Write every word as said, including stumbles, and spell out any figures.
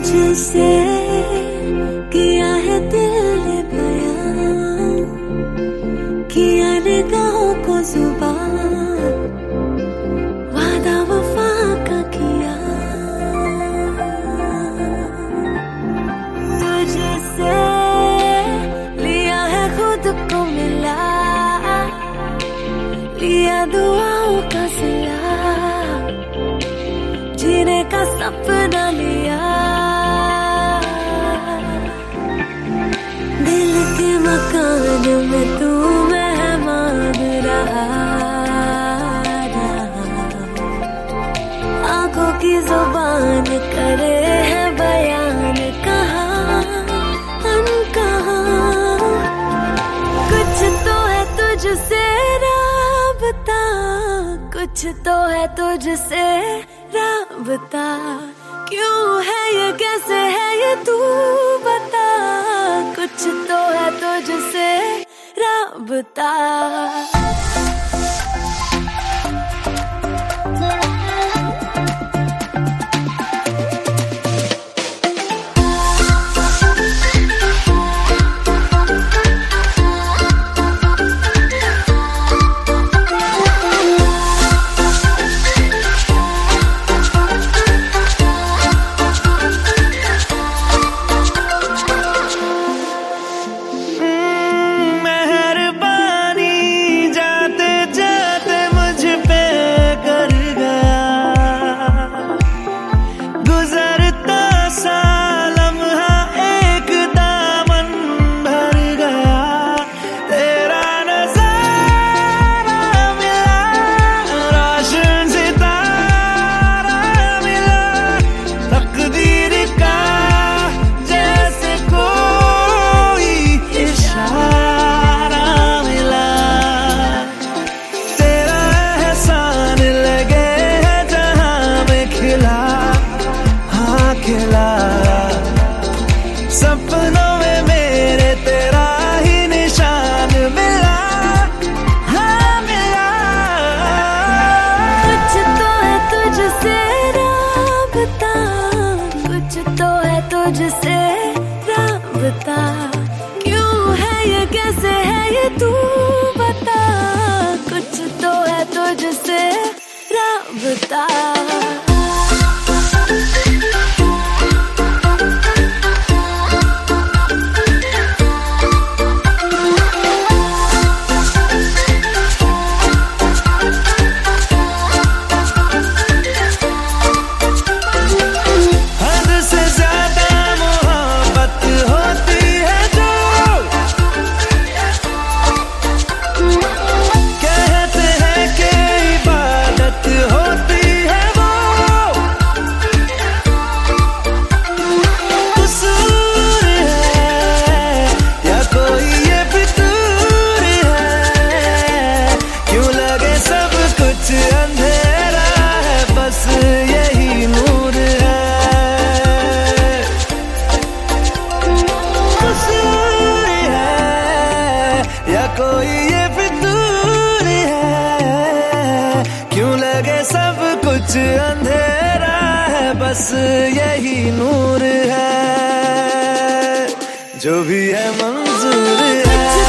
तुझसे किया है दिल ने बयां, किया निगाहों को जुबान, वादा वफा का किया। तुझसे लिया है खुद को मिला, लिया दुआओं का सिला, जीने का सपना लिया। दिल के मकान में तू मेहमान रहा, आंखों की जुबान करे है बयान, कहाँ अनकहा। कुछ तो है तुझसे राबता, कुछ तो है तुझसे राबता। क्यों है ये, कैसे है ये, तू बता। कुछ तो है तुझसे राबता। सपनों में मेरे तेरा ही निशान मिला, हाँ मिला। कुछ तो है तुझसे राबता, कुछ तो है तुझसे राबता। क्यों है ये, कैसे है ये, तू बता। कुछ तो है तुझसे राबता। कोई ये फितूर है, क्यों लगे सब कुछ अंधेरा है, बस यही नूर है, जो भी है मंजूर है।